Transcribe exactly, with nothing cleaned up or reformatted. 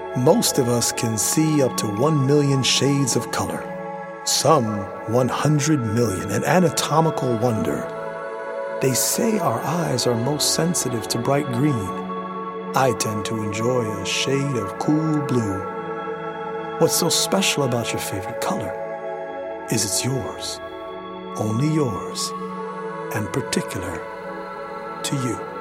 Most of us can see up to one million shades of color, some one hundred million, an anatomical wonder. They say our eyes are most sensitive to bright green. I tend to enjoy a shade of cool blue. What's so special about your favorite color is it's yours, only yours, and particular to you.